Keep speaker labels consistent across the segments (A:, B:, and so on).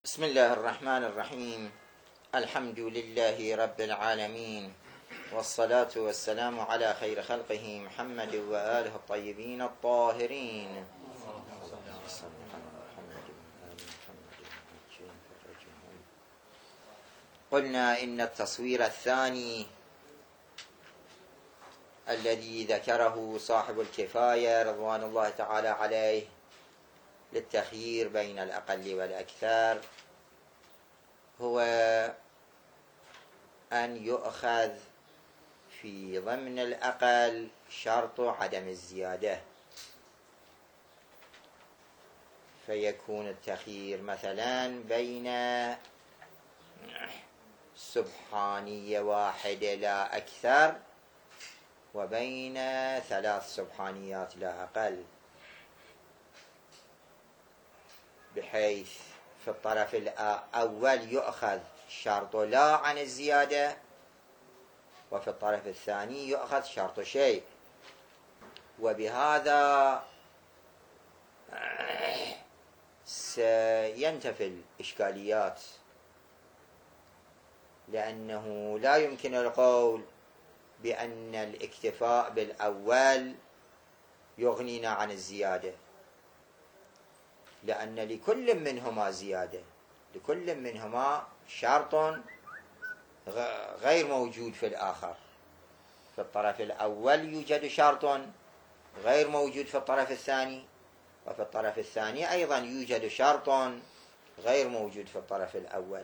A: بسم الله الرحمن الرحيم. الحمد لله رب العالمين، والصلاة والسلام على خير خلقه محمد وآله الطيبين الطاهرين. قلنا إن التصوير الثاني الذي ذكره صاحب الكفاية رضوان الله تعالى عليه للتخيير بين الأقل والأكثر هو أن يؤخذ في ضمن الأقل شرط عدم الزيادة، فيكون التخيير مثلا بين سبحانية واحدة لا أكثر وبين 3 سبحانيات لا أقل، بحيث في الطرف الأول يؤخذ شرط لا عن الزيادة، وفي الطرف الثاني يؤخذ شرط شيء. وبهذا سينتفي الإشكاليات، لأنه لا يمكن القول بأن الاكتفاء بالأول يغنينا عن الزيادة، لأن لكل منهما زيادة، لكل منهما شرط غير موجود في الآخر. في الطرف الأول يوجد شرط غير موجود في الطرف الثاني، وفي الطرف الثاني أيضا يوجد شرط غير موجود في الطرف الأول.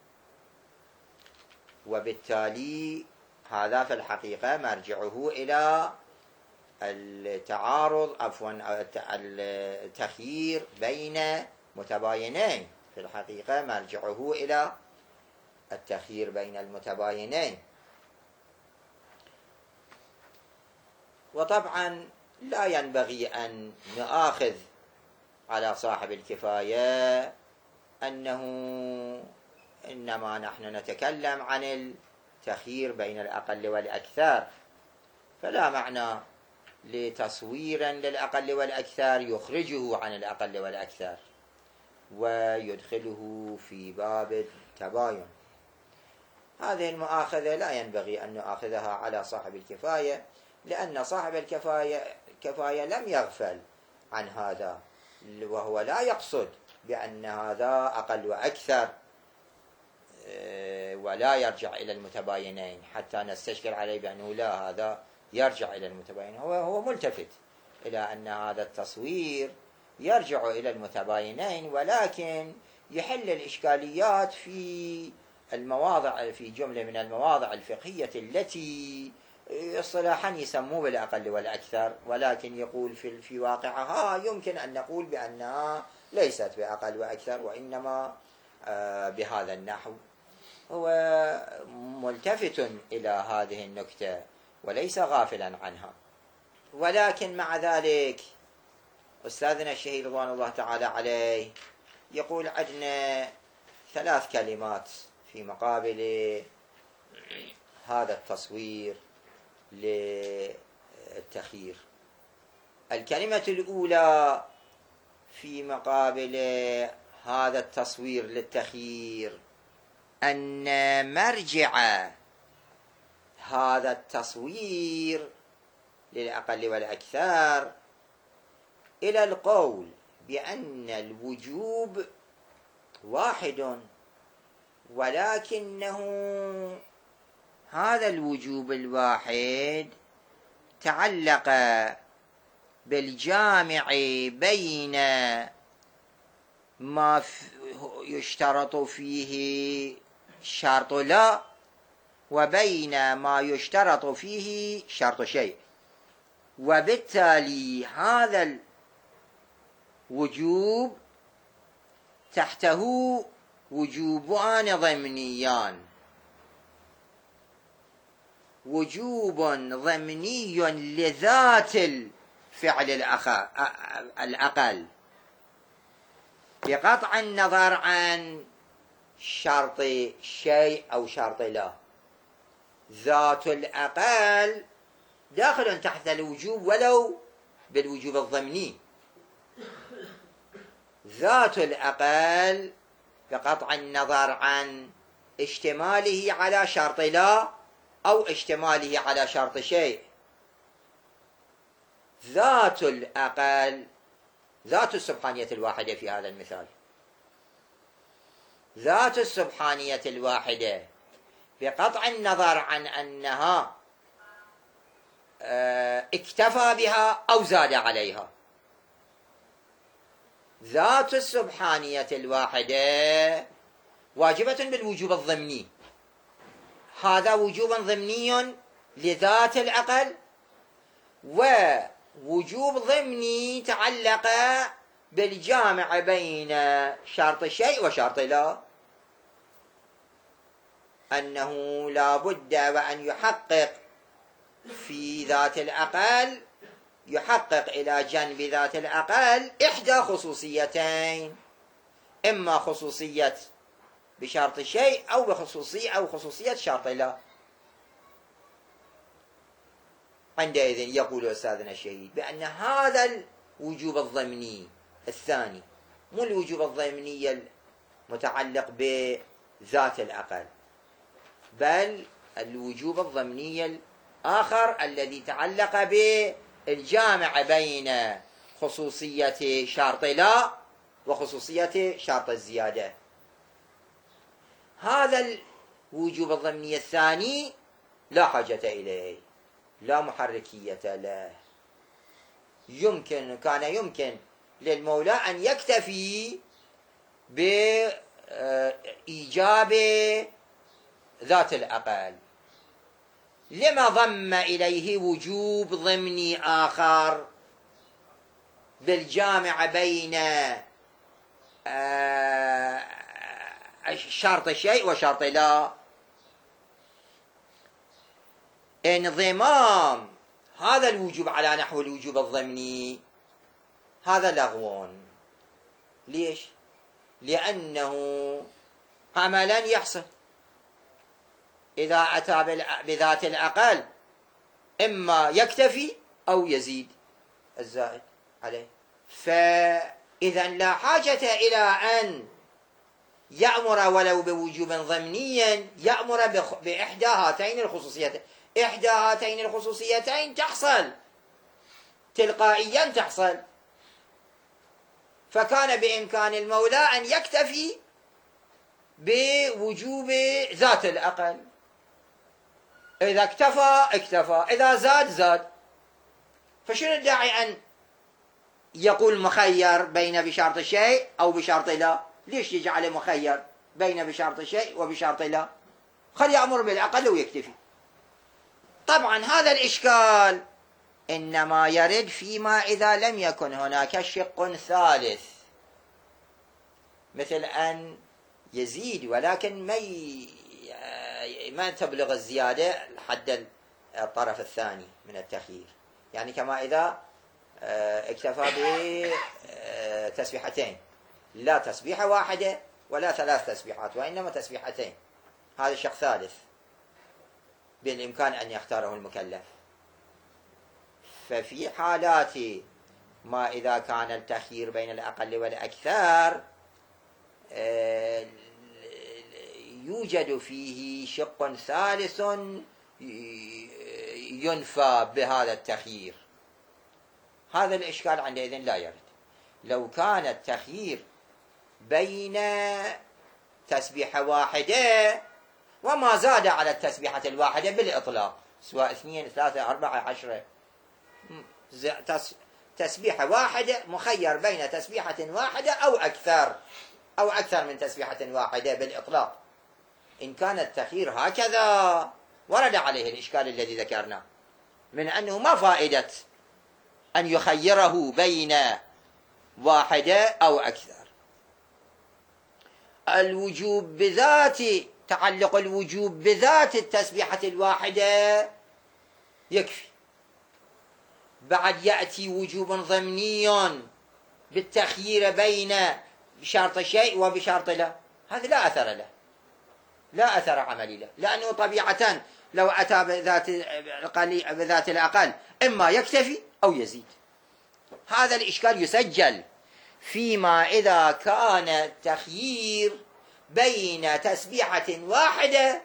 A: وبالتالي هذا في الحقيقة مرجعه إلى التخيير بين متباينين، في الحقيقة مرجعه إلى التخيير بين المتباينين. وطبعا لا ينبغي أن نؤاخذ على صاحب الكفاية أنه إنما نحن نتكلم عن التخيير بين الأقل والأكثر، فلا معنى لتصوير للأقل والأكثر يخرجه عن الأقل والأكثر ويدخله في باب التباين. هذه المؤاخذة لا ينبغي أن نؤاخذها على صاحب الكفاية، لأن صاحب الكفاية لم يغفل عن هذا، وهو لا يقصد بأن هذا أقل وأكثر ولا يرجع إلى المتباينين حتى نستشكل عليه بأنه لا، هذا يرجع إلى المتباينين. هو ملتفت إلى أن هذا التصوير يرجع إلى المتباينين، ولكن يحل الإشكاليات في المواضع، في جملة من المواضع الفقهية التي اصطلاحا يسموه بالأقل والأكثر، ولكن يقول في واقعها يمكن أن نقول بأنها ليست بأقل وأكثر، وإنما بهذا النحو. هو ملتفت إلى هذه النكتة وليس غافلا عنها. ولكن مع ذلك أستاذنا الشهيد رضوان الله تعالى عليه يقول عندنا 3 كلمات في مقابل هذا التصوير للتخيير. الكلمة الأولى في مقابل هذا التصوير للتخيير أن مرجع هذا التصوير للأقل والأكثر إلى القول بأن الوجوب واحد، ولكنه هذا الوجوب الواحد تعلق بالجامع بين ما يشترط فيه شرط لا وبين ما يشترط فيه شرط شيء. وبالتالي هذا الوجوب تحته وجوبان ضمنيان: وجوب ضمني لذات الفعل الأقل بقطع النظر عن شرط شيء أو شرط لا. ذات الأقل داخل تحت الوجوب ولو بالوجوب الضمني. ذات الأقل بقطع النظر عن اشتماله على شرط لا أو اشتماله على شرط شيء. ذات الأقل ذات السبحانية الواحدة في هذا المثال، ذات السبحانية الواحدة بقطع النظر عن أنها اكتفى بها أو زاد عليها. ذات السبحانية الواحدة واجبة بالوجوب الضمني، هذا وجوب ضمني لذات الأقل، ووجوب ضمني تعلق بالجامع بين شرط الشيء وشرط لا، أنه لا بد وأن يحقق في ذات الأقل، يحقق إلى جنب ذات الأقل إحدى خصوصيتين، إما خصوصية بشرط الشيء أو خصوصية شرط لا. عندئذ يقول أستاذنا الشهيد بأن هذا الوجوب الضمني الثاني، مو الوجوب الضمني المتعلق بذات الأقل، بل الوجوب الضمني الآخر الذي تعلق بالجامع بين خصوصية شرط لا وخصوصية شرط الزيادة. هذا الوجوب الضمني الثاني لا حاجة إليه، لا محركية له. كان يمكن للمولى أن يكتفي بإيجاب ذات الأقل. لما ضم إليه وجوب ضمني آخر بالجامع بين شرط الشيء وشرط لا؟ انضمام هذا الوجوب على نحو الوجوب الضمني هذا لغو. ليش؟ لأنه عملا يحصل إذا أتى بذات الأقل، إما يكتفي أو يزيد الزائد عليه. فإذا لا حاجة إلى أن يأمر ولو بوجوب ضمني، يأمر بإحدى هاتين الخصوصيتين. إحدى هاتين الخصوصيتين تحصل تلقائيا تحصل، فكان بإمكان المولى أن يكتفي بوجوب ذات الأقل. إذا اكتفى، إذا زاد. فشنو الداعي أن يقول مخير بين بشرط شيء أو بشرط لا؟ ليش يجعله مخير بين بشرط شيء وبشرط لا؟ خلي يأمر بالأقل ويكتفي. طبعا هذا الإشكال إنما يرد فيما إذا لم يكن هناك شق ثالث، مثل أن يزيد ولكن ما تبلغ الزيادة لحد الطرف الثاني من التخيير. يعني كما إذا اكتفى بتسبيحتين، لا تسبيحة واحدة ولا 3 تسبيحات، وإنما تسبيحتين، هذا شق ثالث بالإمكان أن يختاره المكلف. ففي حالات ما إذا كان التخيير بين الأقل والأكثر يوجد فيه شق ثالث ينفى بهذا التخيير. هذا الإشكال عندئذ لا يرد. لو كان التخيير بين تسبيحة واحدة وما زاد على التسبيحة الواحدة بالإطلاق، سواء 2 3 4 10، تسبيحة واحدة مخير بين تسبيحة واحدة أو أكثر من تسبيحة واحدة بالإطلاق. إن كان التخيير هكذا ورد عليه الإشكال الذي ذكرناه من أنه ما فائدة أن يخيره بين واحدة أو أكثر. الوجوب بذات تعلق الوجوب بذات التسبيحة الواحدة يكفي. بعد يأتي وجوب ضمني بالتخيير بين بشرط شيء وبشرط لا، هذا لا أثر له، لا أثر عملي له، لأنه طبيعة لو أتى بذات الأقل إما يكتفي أو يزيد. هذا الإشكال يسجل فيما إذا كان التخيير بين تسبيحة واحدة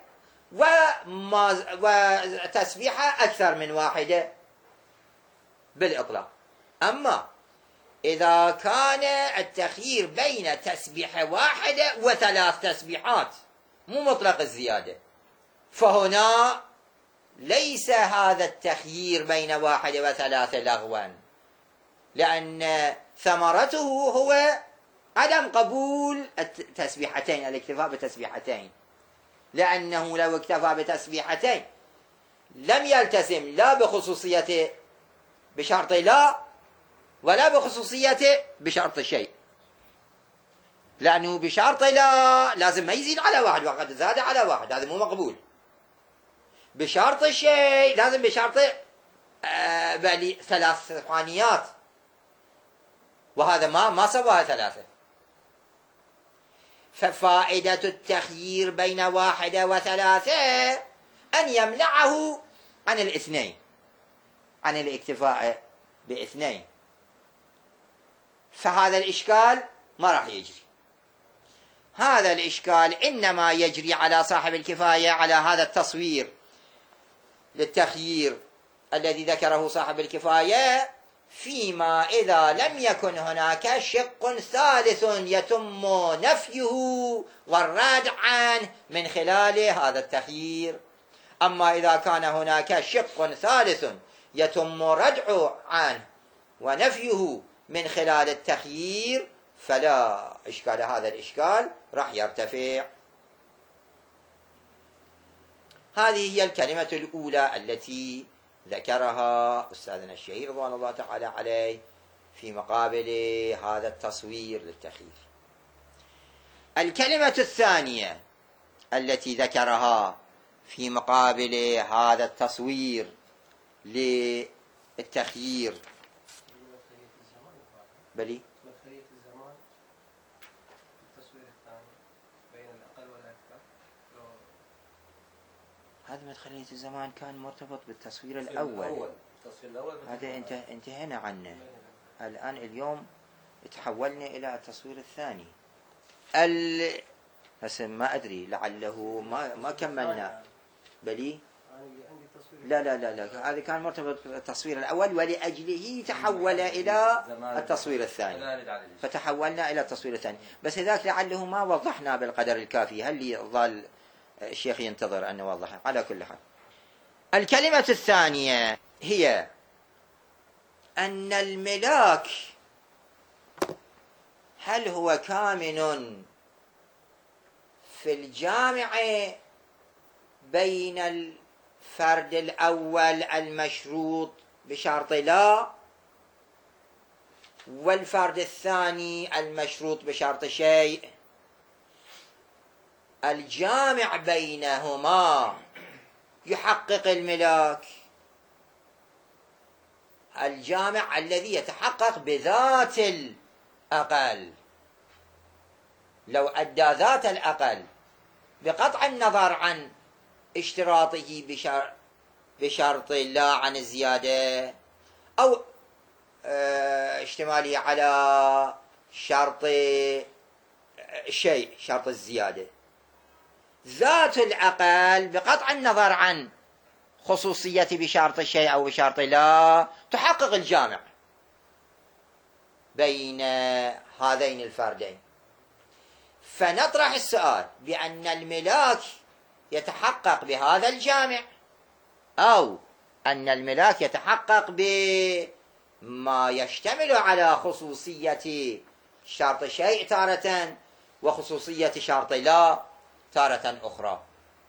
A: وتسبيحة أكثر من واحدة بالإطلاق. أما إذا كان التخيير بين تسبيحة واحدة وثلاث تسبيحات مو مطلق الزيادة، فهنا ليس هذا التخيير بين واحدة وثلاثة لغوا، لأن ثمرته هو عدم قبول التسبيحتين، الاكتفاء بتسبيحتين، لأنه لو اكتفى بتسبيحتين لم يلتزم لا بخصوصيته بشرط لا ولا بخصوصيته بشرط شيء، لأنه بشرط لا لازم ما يزيد على واحد، وقد زاد على واحد هذا مو مقبول. بشرط الشيء لازم بشرط بعد ثلاث ثانيات، وهذا ما سواها ثلاثة. ففائدة التخيير بين واحدة وثلاثة أن يمنعه عن الاثنين، عن الاكتفاء باثنين، فهذا الإشكال ما راح يجري. هذا الإشكال إنما يجري على صاحب الكفاية على هذا التصوير للتخيير الذي ذكره صاحب الكفاية، فيما إذا لم يكن هناك شق ثالث يتم نفيه والرد عنه من خلال هذا التخيير. أما إذا كان هناك شق ثالث يتم ردع عنه ونفيه من خلال التخيير فلا إشكال، هذا الإشكال راح يرتفع. هذه هي الكلمة الأولى التي ذكرها أستاذنا الشهير رضوان الله تعالى عليه في مقابل هذا التصوير للتخيير. الكلمة الثانية التي ذكرها في مقابل هذا التصوير للتخيير بلي
B: مدخلية الزمان التصوير الثاني بين الأقل والأكثر.
A: هذا مدخلية الزمان كان مرتبط بالتصوير الأول.
B: التصوير الأول
A: هذا انتهينا عنه. الآن اليوم تحولنا إلى التصوير الثاني. بس ما أدري لعله ما كملنا بلي. لا لا لا لا، هذا كان مرتبط بالتصوير الأول ولأجله تحول إلى التصوير الثاني، فتحولنا إلى التصوير الثاني. بس ذاك لعله ما وضحنا بالقدر الكافي، هل يظل الشيخ ينتظر أن نوضحه؟ على كل حال، الكلمة الثانية هي أن الملاك هل هو كامن في الجامع بين الفرد الأول المشروط بشرط لا والفرد الثاني المشروط بشرط شيء، الجامع بينهما يحقق الملاك، الجامع الذي يتحقق بذات الأقل. لو أدى ذات الأقل بقطع النظر عن اشتراطه بشرط لا عن الزيادة أو اشتماله على شرط شيء، شرط الزيادة، ذات الأقل بقطع النظر عن خصوصية بشرط الشيء أو بشرط لا تحقق الجامع بين هذين الفردين. فنطرح السؤال بأن الملاك يتحقق بهذا الجامع أو أن الملاك يتحقق بما يشتمل على خصوصية شرط شيء تارة وخصوصية شرط لا تارة أخرى.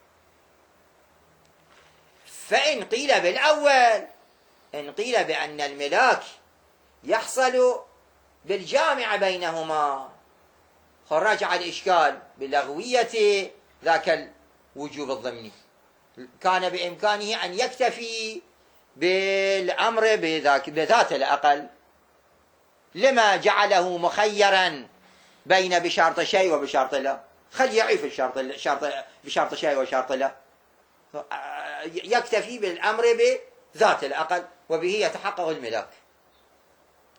A: فإن قيل بالأول، إن قيل بأن الملاك يحصل بالجامع بينهما، خرج على الإشكال بلغوية ذاك الوجوب الضمني، كان بإمكانه أن يكتفي بالأمر بذات الأقل، لما جعله مخيرا بين بشرط شيء وبشرط لا؟ خل يعيف بشرط شيء وشرط لا، يكتفي بالأمر بذات الأقل وبه يتحقق الملاك.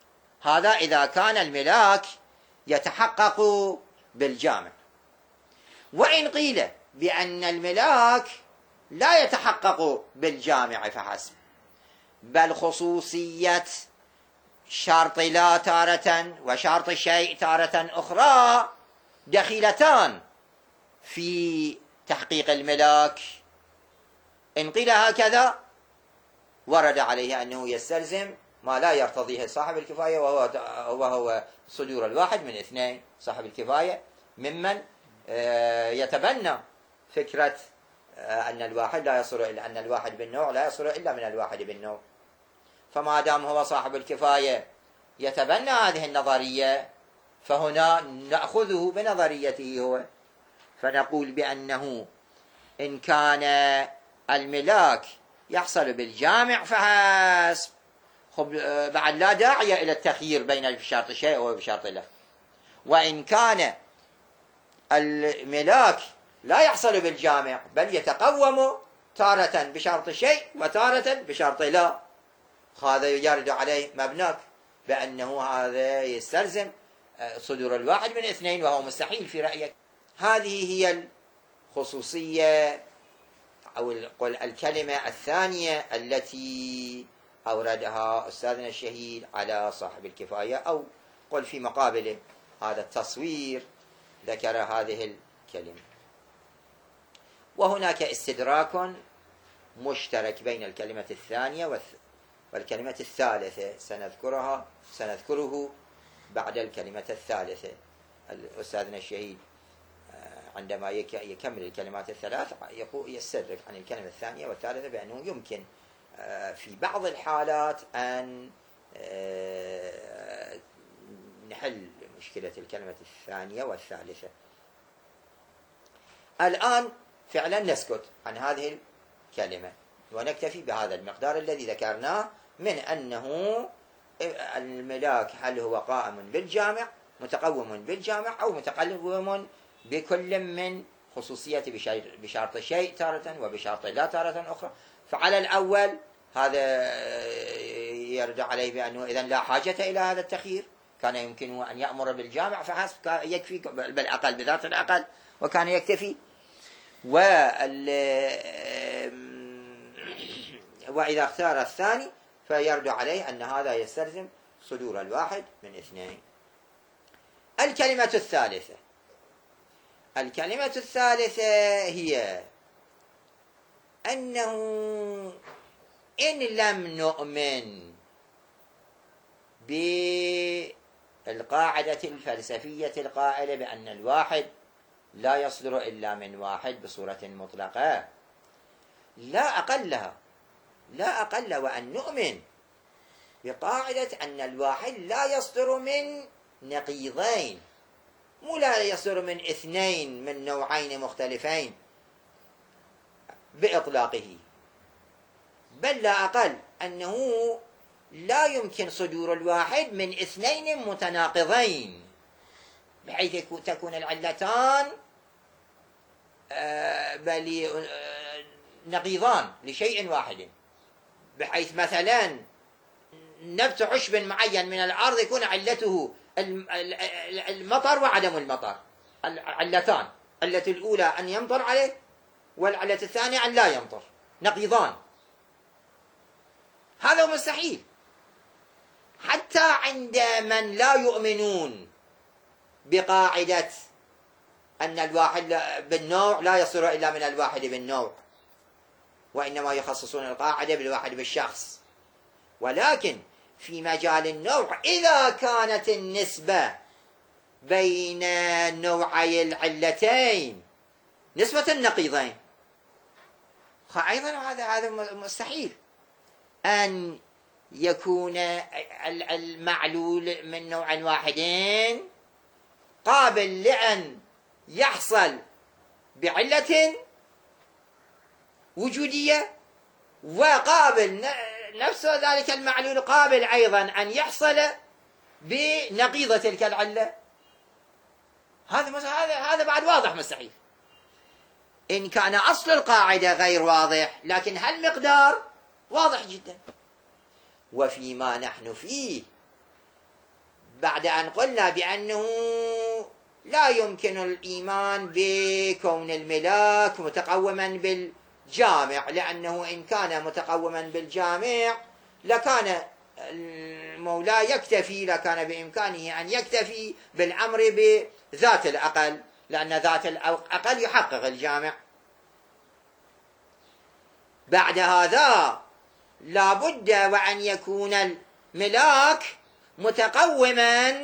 A: هذا إذا كان الملاك يتحقق بالجامع. وإن قيل بأن الملاك لا يتحقق بالجامع فحسب، بل خصوصية شرط لا تارة وشرط الشيء تارة أخرى دخيلتان في تحقيق الملاك. إن قيل هكذا ورد عليه أنه يستلزم ما لا يرتضيه صاحب الكفاية، وهو صدور الواحد من اثنين. صاحب الكفاية ممن يتبنى فكرة أن الواحد لا يصل إلا أن الواحد بالنوع لا يصل إلا من الواحد بالنوع. فما دام هو صاحب الكفاية يتبنى هذه النظرية، فهنا نأخذه بنظريته هو، فنقول بأنه إن كان الملاك يحصل بالجامع فحسب، بعد لا داعي إلى التخيير بين بشرط شيء وبشرط له. وإن كان الملاك لا يحصل بالجامع بل يتقوم تارة بشرط شيء وتارة بشرط لا، هذا يرد عليه مبناك بأنه هذا يستلزم صدور الواحد من اثنين، وهو مستحيل في رأيك. هذه هي الخصوصية أو الكلمة الثانية التي أوردها أستاذنا الشهيد على صاحب الكفاية، أو قل في مقابله هذا التصوير ذكر هذه الكلمة. وهناك استدراك مشترك بين الكلمة الثانية والكلمة الثالثة سنذكره بعد الكلمة الثالثة. أستاذنا الشهيد عندما يكمل الكلمات الثلاث يستدرك عن الكلمة الثانية والثالثة بأنه يمكن في بعض الحالات أن نحل مشكلة الكلمة الثانية والثالثة. الآن فعلا نسكت عن هذه الكلمة ونكتفي بهذا المقدار الذي ذكرناه من أنه الملاك هل هو قائم بالجامع متقوم بالجامع أو متقوم بكل من خصوصية بشرط شيء تارة وبشرط لا تارة أخرى. فعلى الأول هذا يرد عليه بأنه إذن لا حاجة إلى هذا التخيير، كان يمكنه أن يأمر بالجامع فحسب يكفي بالأقل بذات الأقل وكان يكتفي. وإذا اختار الثاني فيرد عليه أن هذا يستلزم صدور الواحد من اثنين. الكلمة الثالثة هي أنه إن لم نؤمن بالقاعدة الفلسفية القائلة بأن الواحد لا يصدر إلا من واحد بصورة مطلقة، لا أقل وأن نؤمن بقاعدة أن الواحد لا يصدر من نقيضين، مو لا يصدر من اثنين من نوعين مختلفين بإطلاقه، بل لا أقل أنه لا يمكن صدور الواحد من اثنين متناقضين، بحيث تكون العلتان بل نقيضان لشيء واحد، بحيث مثلا نبت عشب معين من الأرض يكون علته المطر وعدم المطر، علتان، العلة الأولى أن يمطر عليه والعلة الثانية أن لا يمطر، نقيضان. هذا مستحيل حتى عند من لا يؤمنون بقاعدة أن الواحد بالنوع لا يصير إلا من الواحد بالنوع، وإنما يخصصون القاعدة بالواحد بالشخص. ولكن في مجال النوع إذا كانت النسبة بين نوعي العلتين نسبة النقيضين، أيضا هذا مستحيل أن يكون المعلول من نوع واحدين قابل لأن يحصل بعلة وجودية، وقابل نفس ذلك المعلول قابل أيضا أن يحصل بنقيضة تلك العلة. هذا بعد واضح مستحيل، إن كان أصل القاعدة غير واضح، لكن هالمقدار واضح جدا. وفيما نحن فيه بعد أن قلنا بأنه لا يمكن الإيمان بكون الملاك متقوما بالجامع، لأنه إن كان متقوما بالجامع لكان المولى يكتفي، لكان بإمكانه أن يكتفي بالأمر بذات الأقل، لأن ذات الأقل يحقق الجامع. بعد هذا لا بد وأن يكون الملاك متقوما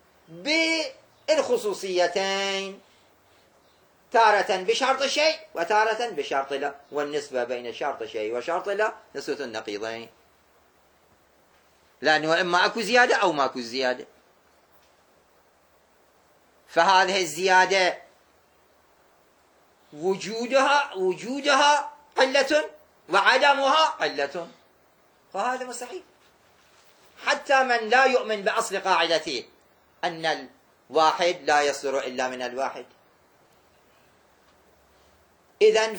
A: بالخصوصيتين، تارة بشرط شيء وتارة بشرط لا، والنسبة بين شرط شيء وشرط لا نسبة النقيضين، لأنه إما أكو زيادة أو ما أكو زيادة. فهذه الزيادة وجودها قلة وعدمها قلة، فهذا مستحيل. حتى من لا يؤمن بأصل قاعدته أن الواحد لا يصدر إلا من الواحد، إذن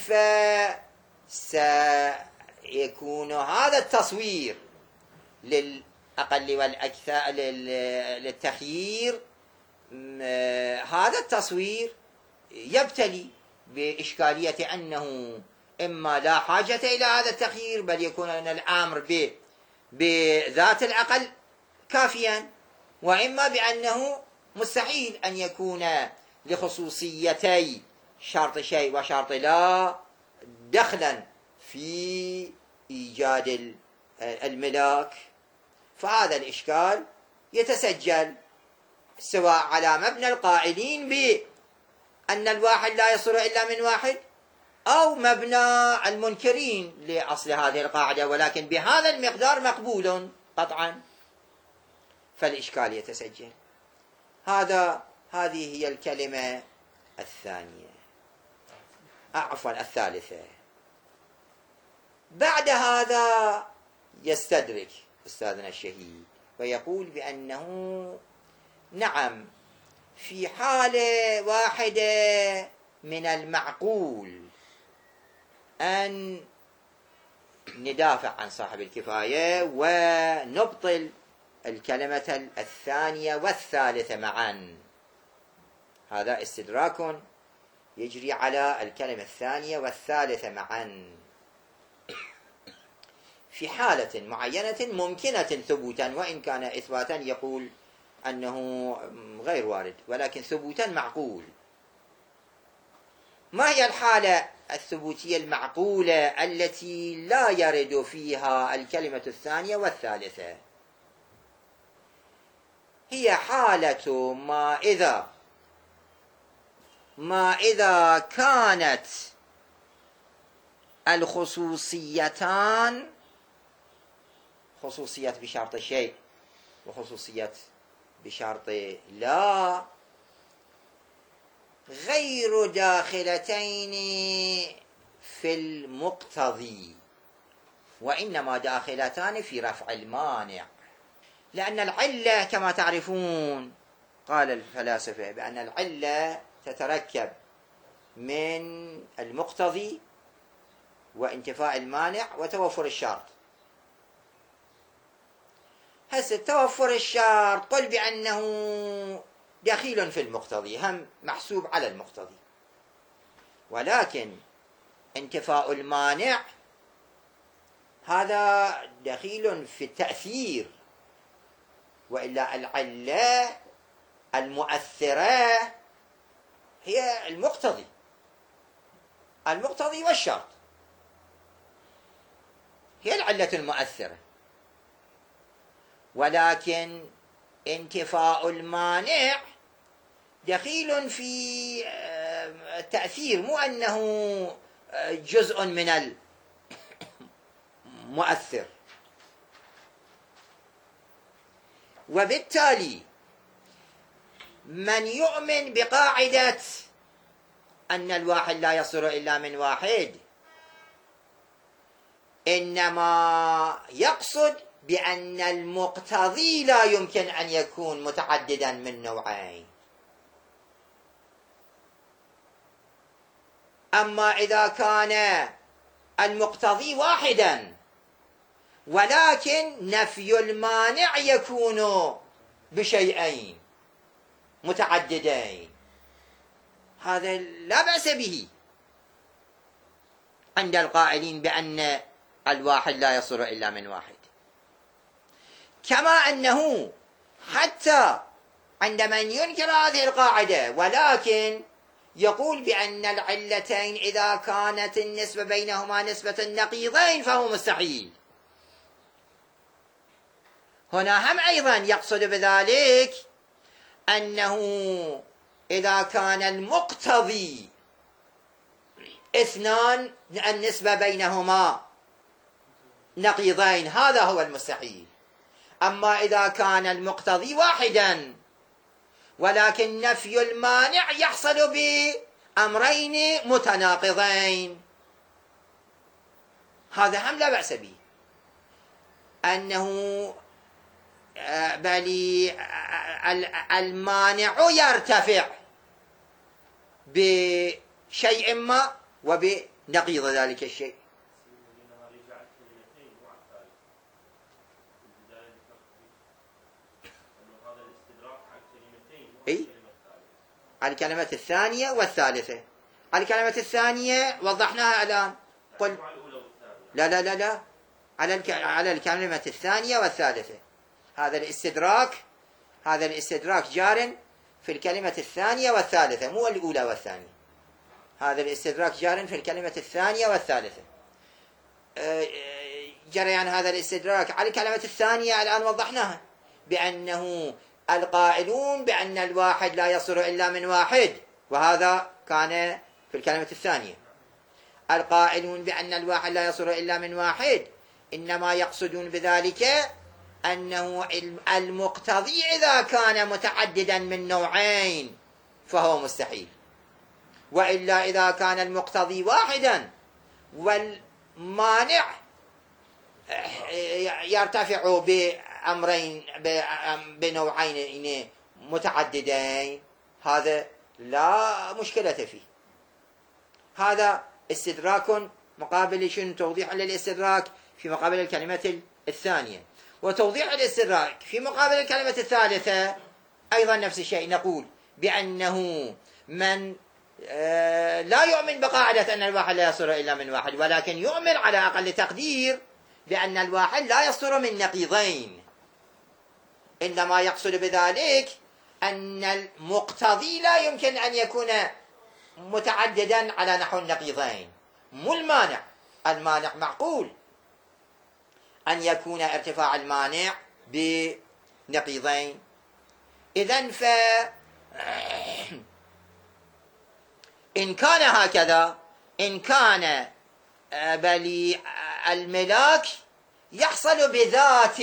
A: فسيكون هذا التصوير للأقل والأكثر للتخيير، هذا التصوير يبتلي بإشكالية أنه إما لا حاجة إلى هذا التخيير، بل يكون الأمر بذات الأقل كافيا، وإما بأنه مستحيل أن يكون لخصوصيتي شرط شيء وشرط لا دخلا في إيجاد الملاك. فهذا الإشكال يتسجل سواء على مبنى القائلين بأن الواحد لا يصل إلا من واحد، أو مبنى المنكرين لأصل هذه القاعدة ولكن بهذا المقدار مقبول قطعا، فالإشكال يتسجل. هذه هي الكلمة الثانية، عفوا الثالثة. بعد هذا يستدرك أستاذنا الشهيد ويقول بأنه نعم، في حالة واحدة من المعقول أن ندافع عن صاحب الكفاية ونبطل الكلمة الثانية والثالثة معا. هذا استدراك يجري على الكلمة الثانية والثالثة معا في حالة معينة ممكنة ثبوتا، وإن كان إثباتا يقول أنه غير وارد، ولكن ثبوتا معقول. ما هي الحالة الثبوتية المعقولة التي لا يرد فيها الكلمة الثانية والثالثة؟ هي حالة ما إذا كانت الخصوصيتان، خصوصية بشرط شيء وخصوصية بشرط لا، غير داخلتين في المقتضي، وإنما داخلتان في رفع المانع. لأن العلة كما تعرفون قال الفلاسفة بأن العلة تتركب من المقتضي وانتفاء المانع وتوفر الشرط. هسه توفر الشرط قل بأنه دخيل في المقتضي، هم محسوب على المقتضي، ولكن انتفاء المانع هذا دخيل في التأثير، وإلا العلة المؤثرة هي المقتضي والشرط، هي العلة المؤثرة، ولكن انتفاء المانع دخيل في التأثير، مو أنه جزء من المؤثر. وبالتالي من يؤمن بقاعدة أن الواحد لا يصدر إلا من واحد إنما يقصد بأن المقتضي لا يمكن أن يكون متعددا من نوعين. أما إذا كان المقتضي واحدا ولكن نفي المانع يكون بشيئين متعددين، هذا لا بأس به عند القائلين بأن الواحد لا يصدر إلا من واحد. كما أنه حتى عند من ينكر هذه القاعدة ولكن يقول بأن العلتين إذا كانت النسبة بينهما نسبة النقيضين فهو مستحيل، هنا هم أيضا يقصد بذلك أنه إذا كان المقتضي اثنان النسبة بينهما نقيضين هذا هو المستحيل. أما إذا كان المقتضي واحدا ولكن نفي المانع يحصل بأمرين متناقضين هذا هم لا بأس به، أنه بل المانع يرتفع بشيء ما وبنقيض ذلك الشيء. أي الكلمة الثانية والثالثة. الكلمة الثانية وضحناها الآن، قل لا لا لا لا على الكلمة الثانية والثالثة. هذا الاستدراك جار في الكلمة الثانية والثالثة مو الأولى والثانية. هذا الاستدراك جار في الكلمة الثانية والثالثة. جريان هذا الاستدراك على الكلمة الثانية الآن وضحناها بأنه القائلون بأن الواحد لا يصدر إلا من واحد، وهذا كان في الكلمة الثانية. القائلون بأن الواحد لا يصدر إلا من واحد إنما يقصدون بذلك أنه المقتضي إذا كان متعددا من نوعين فهو مستحيل، وإلا إذا كان المقتضي واحدا والمانع يرتفع بأمرين بنوعين متعددين هذا لا مشكلة فيه. هذا استدراك مقابل شنو؟ توضيح للاستدراك في مقابل الكلمة الثانية، وتوضيح الاستدراك في مقابل الكلمة الثالثة أيضا نفس الشيء. نقول بأنه من لا يؤمن بقاعدة أن الواحد لا يصدر إلا من واحد ولكن يؤمن على أقل تقدير بأن الواحد لا يصدر من نقيضين، إنما يقصد بذلك أن المقتضي لا يمكن أن يكون متعددا على نحو النقيضين، مو المانع. المانع معقول أن يكون ارتفاع المانع بنقيضين. إذن إن كان هكذا، إن كان بل الملاك يحصل بذات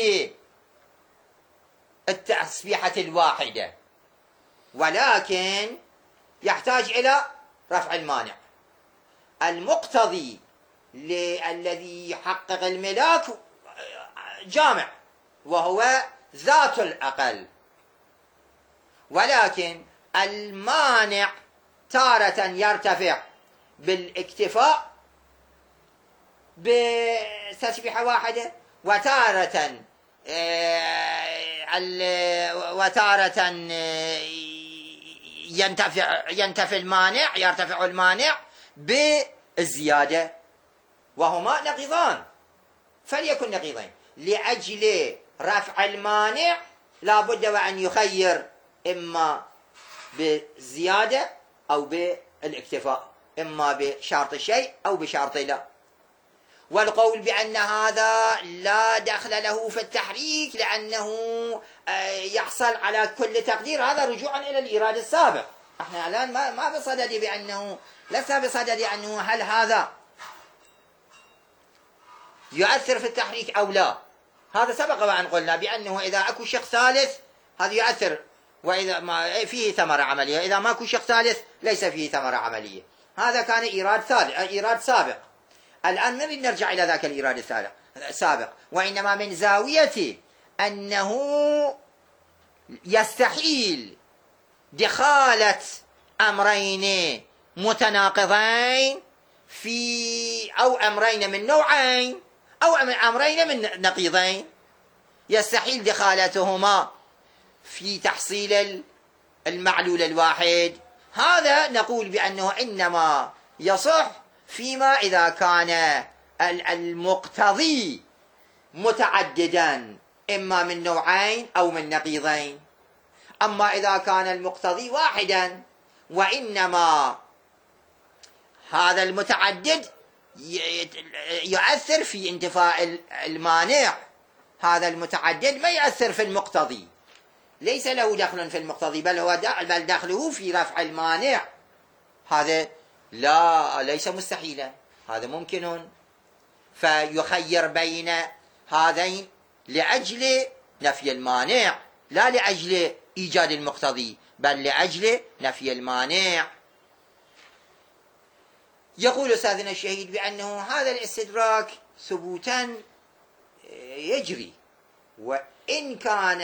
A: التسبيحة الواحدة ولكن يحتاج إلى رفع المانع. المقتضي الذي يحقق الملاك جامع وهو ذات الأقل، ولكن المانع تارة يرتفع بالاكتفاء بتسبيحة واحدة وتارة ينتفي المانع، يرتفع المانع بالزيادة، وهما نقيضان. فليكن نقيضين. لأجل رفع المانع لا بد وأن يخير إما بالزيادة أو بالاكتفاء، إما بشرط الشيء أو بشرط لا. والقول بأن هذا لا دخل له في التحريك لأنه يحصل على كل تقدير، هذا رجوعا إلى الإيراد السابق. احنا الآن ما بصدد بأنه، لسه بصدد أنه هل هذا يؤثر في التحريك أو لا. هذا سبق وأن قلنا بأنه إذا أكو شخص ثالث هذا يؤثر، وإذا ما فيه ثمرة عملية، إذا ما أكو شخص ثالث ليس فيه ثمرة عملية. هذا كان إيراد سابق. الآن ما نرجع إلى ذاك الإيراد السابق، وإنما من زاوية أنه يستحيل دخالة أمرين متناقضين في أو أمرين من نوعين أو أمرين من نقيضين، يستحيل دخالتهما في تحصيل المعلول الواحد هذا نقول بأنه إنما يصح فيما إذا كان المقتضي متعددا إما من نوعين أو من نقيضين. أما إذا كان المقتضي واحدا وإنما هذا المتعدد يؤثر في انتفاء المانع، هذا المتعدد ما يؤثر في المقتضي، ليس له دخل في المقتضي، بل دخله في رفع المانع، هذا ليس مستحيلا، هذا ممكن. فيخير بين هذين لأجل نفي المانع، لا لأجل إيجاد المقتضي، بل لأجل نفي المانع. يقول أستاذنا الشهيد بأنه هذا الاستدراك ثبوتا يجري، وإن كان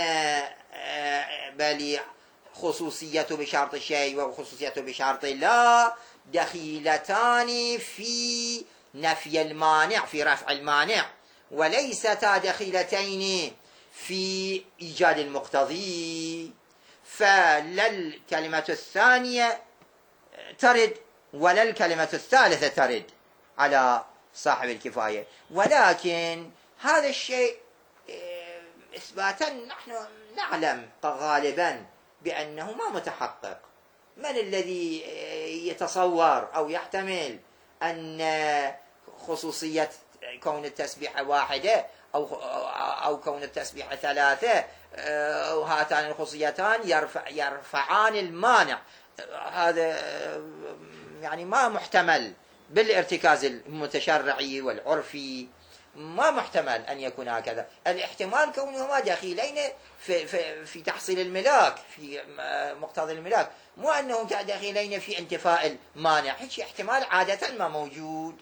A: بل خصوصيته بشرط الشيء وخصوصيته بشرط لا دخيلتان في نفي المانع، في رفع المانع، وليستا دخيلتين في إيجاد المقتضي. فلا الكلمة الثانية ترد ولا الكلمة الثالثة ترد على صاحب الكفاية. ولكن هذا الشيء إثباتا نحن نعلم غالبا بأنه ما متحقق. من الذي يتصور أو يحتمل أن خصوصية كون التسبيحة واحدة أو كون التسبيحة ثلاثة وهاتان الخصوصيتان يرفعان المانع؟ هذا يعني ما محتمل بالارتكاز المتشرعي والعرفي، ما محتمل أن يكون هكذا. الاحتمال كونهما دخيلين في تحصيل الملاك، في مقتضى الملاك، مو أنهم دخيلين في انتفاء المانع، هيك احتمال عادة ما موجود.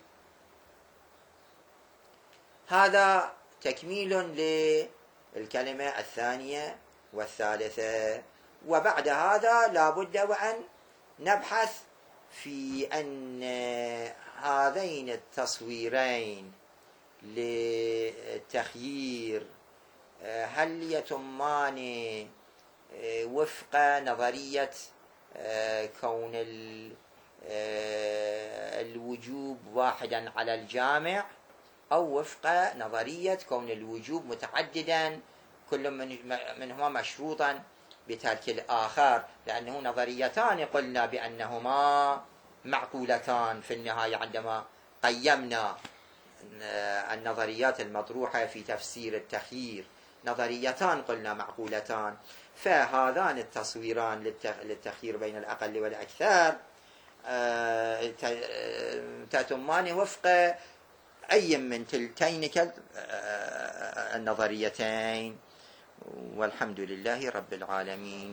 A: هذا تكميل للكلمة الثانية والثالثة. وبعد هذا لا بد وأن نبحث في أن هذين التصويرين للتخيير هل يتمان وفق نظرية كون الوجوب واحدا على الجامع، أو وفق نظرية كون الوجوب متعددا كل منهما مشروطا بترك الآخر، لأنه نظريتان قلنا بأنهما معقولتان في النهاية عندما قيمنا النظريات المطروحة في تفسير التخيير، نظريتان قلنا معقولتان. فهذان التصويران للتخيير بين الأقل والأكثر تتمان وفق أي من تلك النظريتين. والحمد لله رب العالمين.